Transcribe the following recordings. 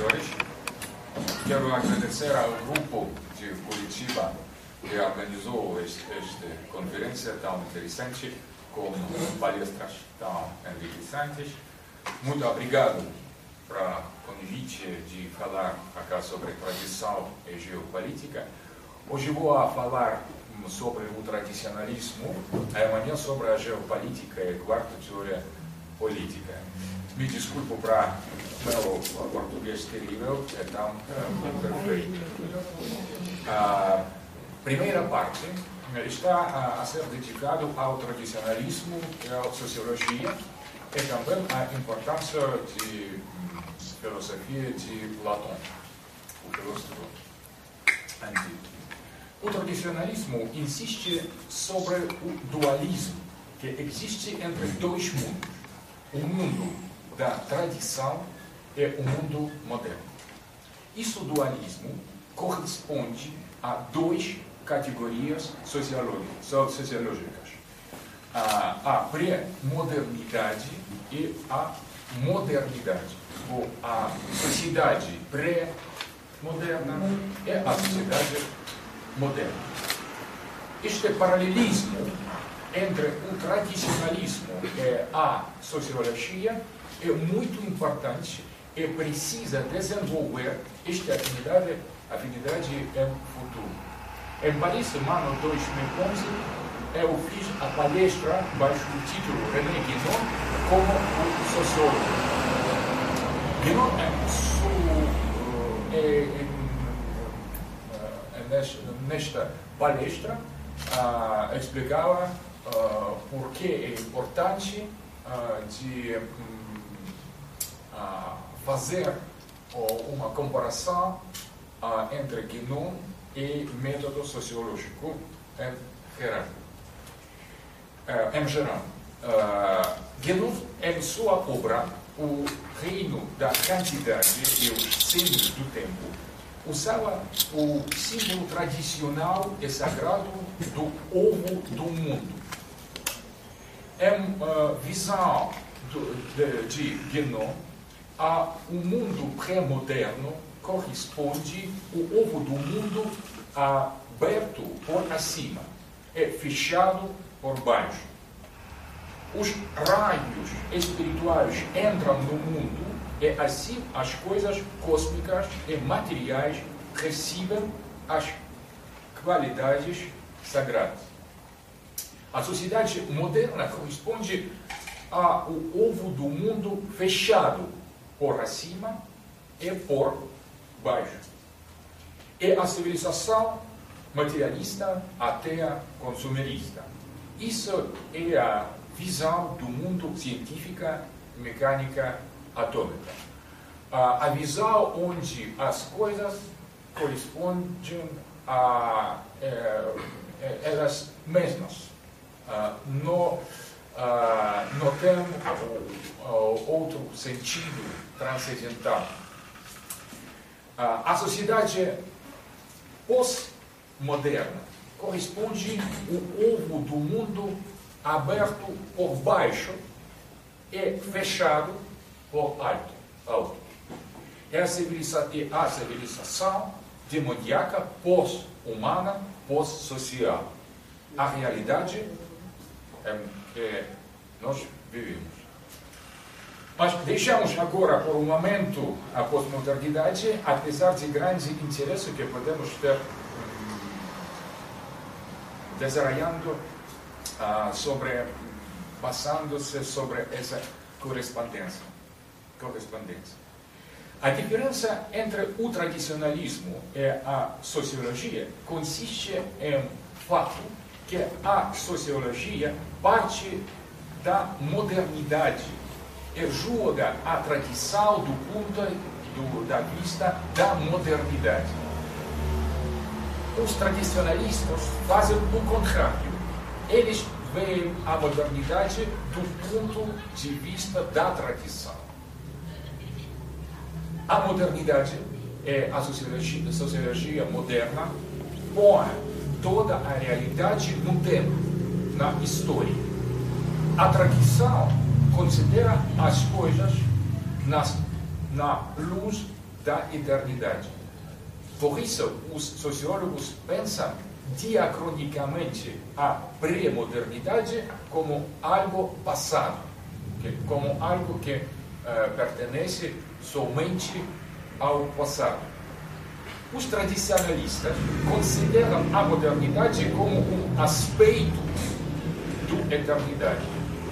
senhores, quero agradecer ao grupo de Curitiba que organizou esta conferência tão interessante, com palestras tão enriquecentes. Muito obrigado para o convite de falar aqui sobre tradição e geopolítica. Hoje vou falar sobre o tradicionalismo, amanhã sobre a geopolítica e a quarta teoria política. Me desculpo para meu português terrível, é tão perfeito. A primeira parte está a ser dedicado ao tradicionalismo e à sociologia e também à importância de filosofia de Platão, o filósofo antigo. O tradicionalismo insiste sobre o dualismo que existe entre dois mundos, o mundo da tradição e o mundo moderno. Esse dualismo corresponde a duas categorias sociológicas, a pré-modernidade e a modernidade, ou a sociedade pré-moderna e a sociedade moderna. Este paralelismo entre o tradicionalismo e a sociologia é muito importante e precisa desenvolver esta afinidade em futuro. Em Paris, no ano 2011, eu fiz a palestra baixo o título René Guénon como o sociólogo. Guénon nesta palestra explicava por que é importante de fazer uma comparação entre Guénon e método sociológico em geral. Guénon, em sua obra O Reino da Quantidade e os Signos do Tempo, usava o símbolo tradicional e sagrado do ovo do mundo. Em visão de Guénon, o mundo pré-moderno corresponde ao ovo do mundo aberto por acima e fechado por baixo. Os raios espirituais entram no mundo e assim as coisas cósmicas e materiais recebem as qualidades sagradas. A sociedade moderna corresponde ao ovo do mundo fechado por acima e por baixo. É a civilização materialista até consumerista. Isso é a visão do mundo científica, mecânica, atômica. A visão onde as coisas correspondem a elas mesmas. Não tem outro sentido transcendental. A sociedade pós-moderna corresponde ao ovo do mundo aberto por baixo e fechado por alto. É a civilização demoníaca pós-humana, pós-social. A realidade é que nós vivemos. Mas deixamos agora por um momento a pós-modernidade, apesar de grande interesse que podemos ter desarrollando basando-se sobre essa correspondência. A diferença entre o tradicionalismo e a sociologia consiste em fato que a sociologia parte da modernidade e julga a tradição do ponto da vista da modernidade. Os tradicionalistas fazem o contrário. Eles veem a modernidade do ponto de vista da tradição. A modernidade é a sociologia moderna põe toda a realidade no tempo, na história. A tradição considera as coisas na luz da eternidade. Por isso, os sociólogos pensam diacronicamente a pré-modernidade como algo passado, como algo que pertence somente ao passado. Os tradicionalistas consideram a modernidade como um aspecto da eternidade,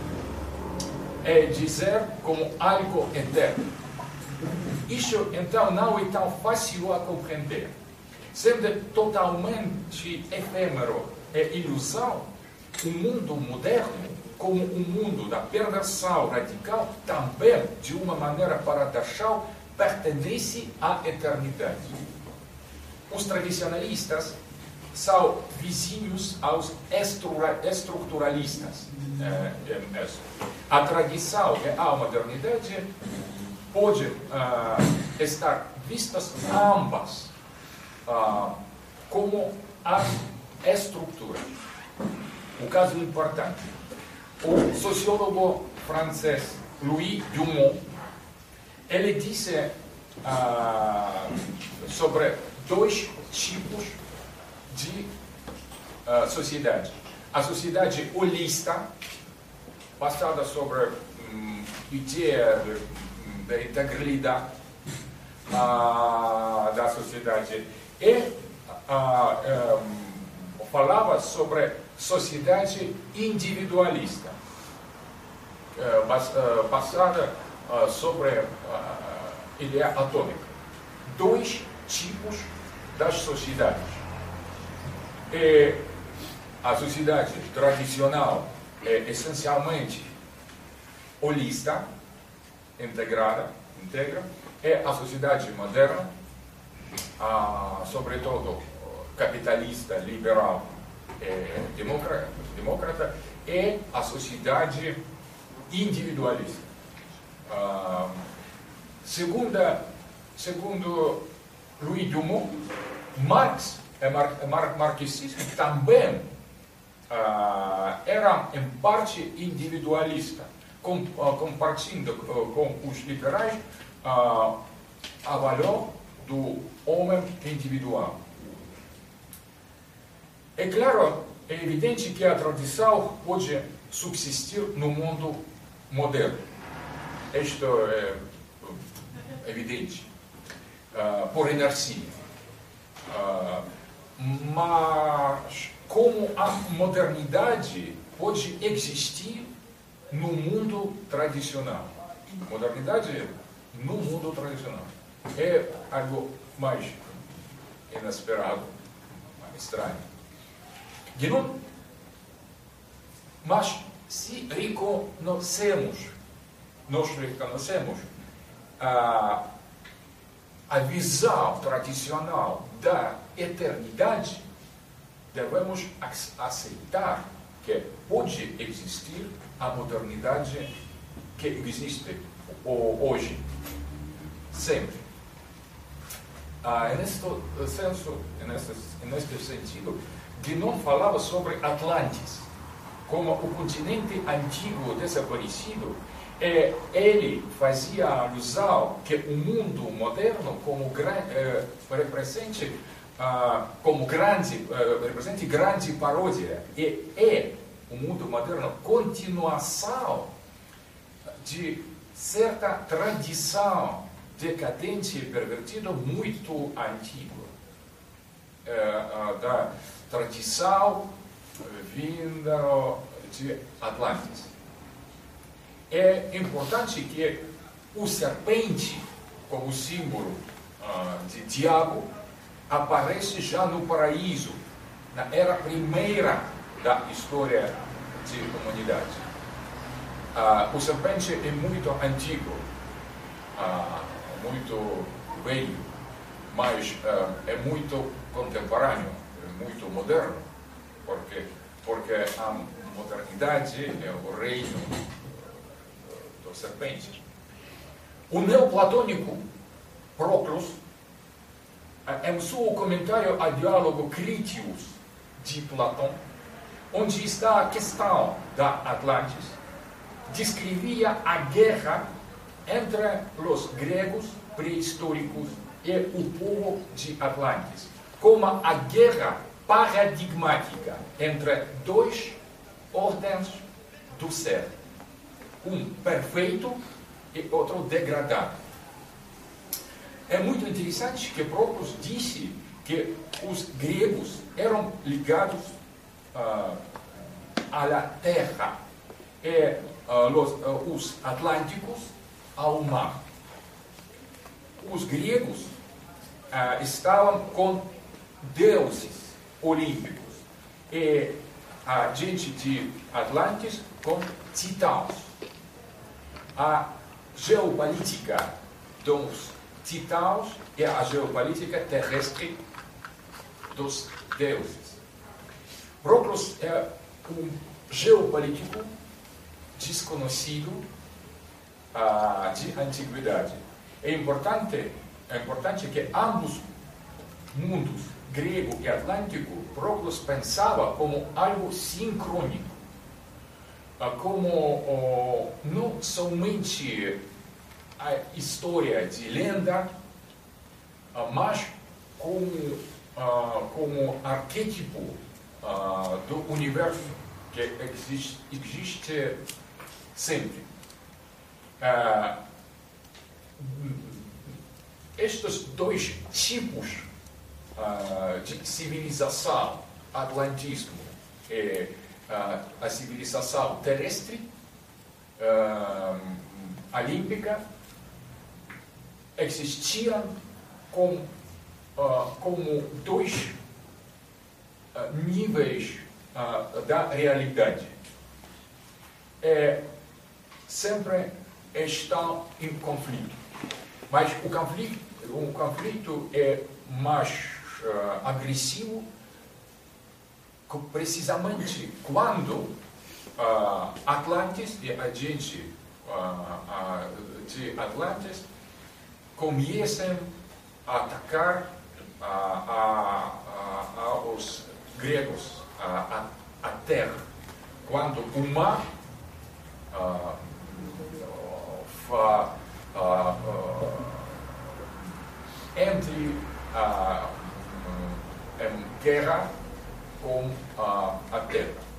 é dizer, como algo eterno. Isso, então, não é tão fácil a compreender. Sendo totalmente efêmero e ilusão, o mundo moderno, como o mundo da perversão radical, também, de uma maneira paradoxal, pertence à eternidade. Os tradicionalistas são vizinhos aos estruturalistas. A tradição e a modernidade podem estar vistas ambas como a estrutura. O caso importante. O sociólogo francês Louis Dumont, ele disse sobre dois tipos de sociedade. A sociedade holista, basada sobre ideia da integralidade da sociedade, e falava sobre sociedade individualista, basada sobre ideia atômica. Dois tipos das sociedades. E a sociedade tradicional é essencialmente holista, integra, e a sociedade moderna, sobretudo capitalista, liberal e democrata, é a sociedade individualista. Segundo Louis Dumont, Marx marxismo também era em parte individualista, compartilhando com os liberais a valor do homem individual. É claro, é evidente que a tradição pode subsistir no mundo moderno. Isto é evidente, por inercia. Mas como a modernidade pode existir no mundo tradicional? Modernidade no mundo tradicional é algo mais inesperado, mais estranho. Mas se nós reconhecemos a visão tradicional da eternidade, devemos aceitar que pode existir a modernidade que existe hoje, sempre. Neste sentido, Guénon falava sobre Atlantis, como o continente antigo desaparecido, e ele fazia alusão que o mundo moderno represente grande paródia, e o mundo moderno continuação de certa tradição decadente e pervertida muito antiga, da tradição vinda de Atlantis. É importante que o serpente, como símbolo de diabo, aparece já no paraíso, na era primeira da história de humanidade. O serpente é muito antigo, muito velho, mas é muito contemporâneo, é muito moderno, porque a modernidade é o reino do serpente. O neoplatônico Proclus, em seu comentário ao diálogo Critios de Platão, onde está a questão da Atlantis, descrevia a guerra entre os gregos pré-históricos e o povo de Atlantis, como a guerra paradigmática entre dois ordens do ser, um perfeito e outro degradado. É muito interessante que Proclus disse que os gregos eram ligados à terra e os atlânticos ao mar. Os gregos estavam com deuses olímpicos e a gente de Atlantis com titãs. A geopolítica dos titãs e a geopolítica terrestre dos deuses. Proclus é um geopolítico desconhecido de antiguidade. É importante que ambos mundos, grego e atlântico, Proclus pensava como algo sincrônico, como não somente a história de lenda, mas como arquétipo do universo que existe sempre. Estes dois tipos de civilização, atlantismo e a civilização terrestre, olímpica, existiam como dois níveis da realidade. Sempre estão em conflito. Mas o conflito é mais agressivo precisamente quando Atlantis e a gente de Atlantis começam a atacar os gregos, a terra, quando o mar entre em guerra com a terra.